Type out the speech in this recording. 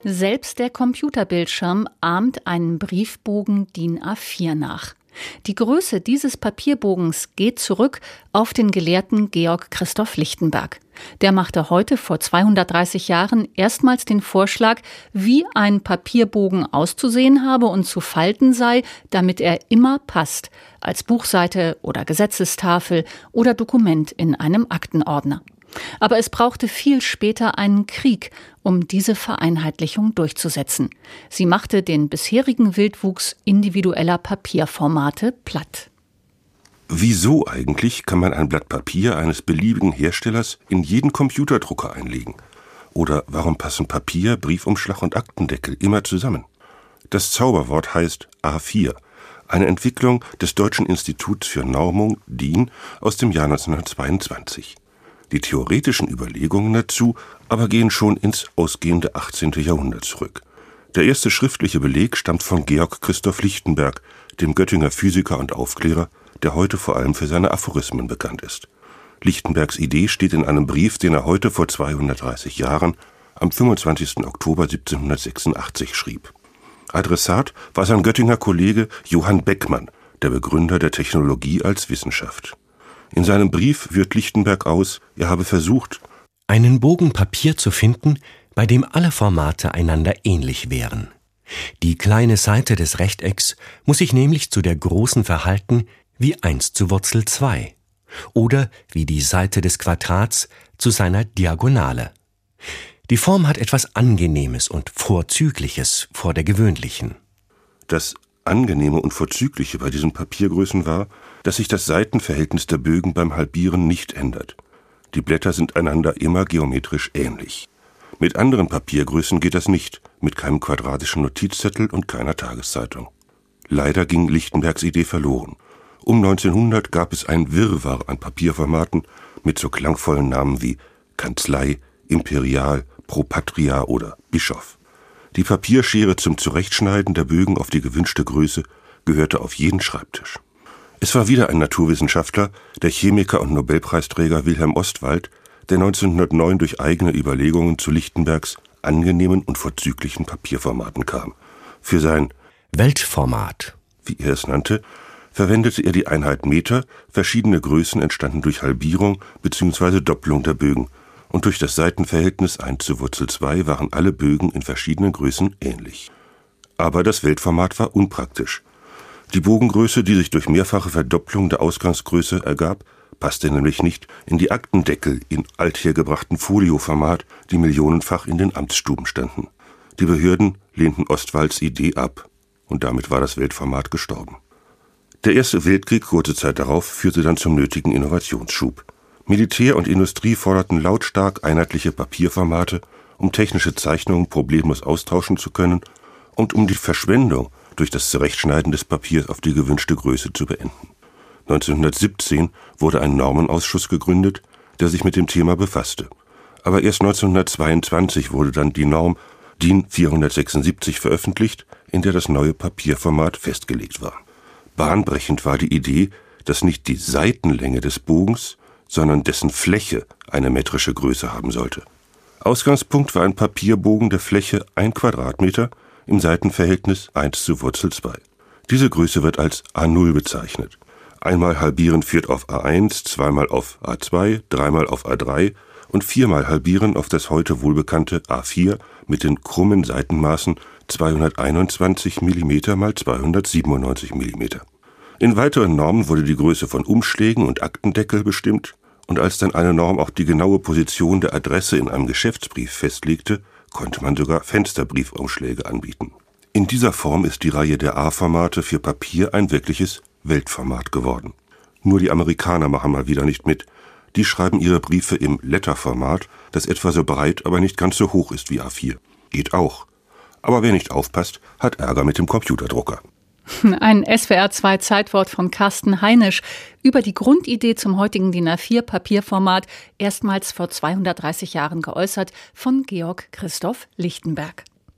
Selbst der Computerbildschirm ahmt einen Briefbogen DIN A4 nach. Die Größe dieses Papierbogens geht zurück auf den Gelehrten Georg Christoph Lichtenberg. Der machte heute vor 230 Jahren erstmals den Vorschlag, wie ein Papierbogen auszusehen habe und zu falten sei, damit er immer passt, als Buchseite oder Gesetzestafel oder Dokument in einem Aktenordner. Aber es brauchte viel später einen Krieg, um diese Vereinheitlichung durchzusetzen. Sie machte den bisherigen Wildwuchs individueller Papierformate platt. Wieso eigentlich kann man ein Blatt Papier eines beliebigen Herstellers in jeden Computerdrucker einlegen? Oder warum passen Papier, Briefumschlag und Aktendeckel immer zusammen? Das Zauberwort heißt A4, eine Entwicklung des Deutschen Instituts für Normung, DIN, aus dem Jahr 1922. Die theoretischen Überlegungen dazu aber gehen schon ins ausgehende 18. Jahrhundert zurück. Der erste schriftliche Beleg stammt von Georg Christoph Lichtenberg, dem Göttinger Physiker und Aufklärer, der heute vor allem für seine Aphorismen bekannt ist. Lichtenbergs Idee steht in einem Brief, den er heute vor 230 Jahren am 25. Oktober 1786 schrieb. Adressat war sein Göttinger Kollege Johann Beckmann, der Begründer der Technologie als Wissenschaft. In seinem Brief führt Lichtenberg aus, er habe versucht, einen Bogen Papier zu finden, bei dem alle Formate einander ähnlich wären. Die kleine Seite des Rechtecks muss sich nämlich zu der großen verhalten wie 1 zu Wurzel 2 oder wie die Seite des Quadrats zu seiner Diagonale. Die Form hat etwas Angenehmes und Vorzügliches vor der gewöhnlichen. Das Angenehme und Vorzügliche bei diesen Papiergrößen war, dass sich das Seitenverhältnis der Bögen beim Halbieren nicht ändert. Die Blätter sind einander immer geometrisch ähnlich. Mit anderen Papiergrößen geht das nicht, mit keinem quadratischen Notizzettel und keiner Tageszeitung. Leider ging Lichtenbergs Idee verloren. Um 1900 gab es ein Wirrwarr an Papierformaten mit so klangvollen Namen wie Kanzlei, Imperial, Pro Patria oder Bischof. Die Papierschere zum Zurechtschneiden der Bögen auf die gewünschte Größe gehörte auf jeden Schreibtisch. Es war wieder ein Naturwissenschaftler, der Chemiker und Nobelpreisträger Wilhelm Ostwald, der 1909 durch eigene Überlegungen zu Lichtenbergs angenehmen und vorzüglichen Papierformaten kam. Für sein Weltformat, wie er es nannte, verwendete er die Einheit Meter, verschiedene Größen entstanden durch Halbierung bzw. Doppelung der Bögen, und durch das Seitenverhältnis 1 zu Wurzel 2 waren alle Bögen in verschiedenen Größen ähnlich. Aber das Weltformat war unpraktisch. Die Bogengröße, die sich durch mehrfache Verdopplung der Ausgangsgröße ergab, passte nämlich nicht in die Aktendeckel in althergebrachten Folioformat, die millionenfach in den Amtsstuben standen. Die Behörden lehnten Ostwalds Idee ab, und damit war das Weltformat gestorben. Der Erste Weltkrieg kurze Zeit darauf führte dann zum nötigen Innovationsschub. Militär und Industrie forderten lautstark einheitliche Papierformate, um technische Zeichnungen problemlos austauschen zu können und um die Verschwendung durch das Zurechtschneiden des Papiers auf die gewünschte Größe zu beenden. 1917 wurde ein Normenausschuss gegründet, der sich mit dem Thema befasste. Aber erst 1922 wurde dann die Norm DIN 476 veröffentlicht, in der das neue Papierformat festgelegt war. Bahnbrechend war die Idee, dass nicht die Seitenlänge des Bogens, sondern dessen Fläche eine metrische Größe haben sollte. Ausgangspunkt war ein Papierbogen der Fläche 1 Quadratmeter im Seitenverhältnis 1 zu Wurzel 2. Diese Größe wird als A0 bezeichnet. Einmal halbieren führt auf A1, zweimal auf A2, dreimal auf A3 und viermal halbieren auf das heute wohlbekannte A4 mit den krummen Seitenmaßen 221 mm x 297 mm. In weiteren Normen wurde die Größe von Umschlägen und Aktendeckel bestimmt, und als dann eine Norm auch die genaue Position der Adresse in einem Geschäftsbrief festlegte, konnte man sogar Fensterbriefumschläge anbieten. In dieser Form ist die Reihe der A-Formate für Papier ein wirkliches Weltformat geworden. Nur die Amerikaner machen mal wieder nicht mit. Die schreiben ihre Briefe im Letterformat, das etwa so breit, aber nicht ganz so hoch ist wie A4. Geht auch. Aber wer nicht aufpasst, hat Ärger mit dem Computerdrucker. Ein SWR2-Zeitwort von Carsten Heinisch über die Grundidee zum heutigen DIN A4-Papierformat, erstmals vor 230 Jahren geäußert von Georg Christoph Lichtenberg.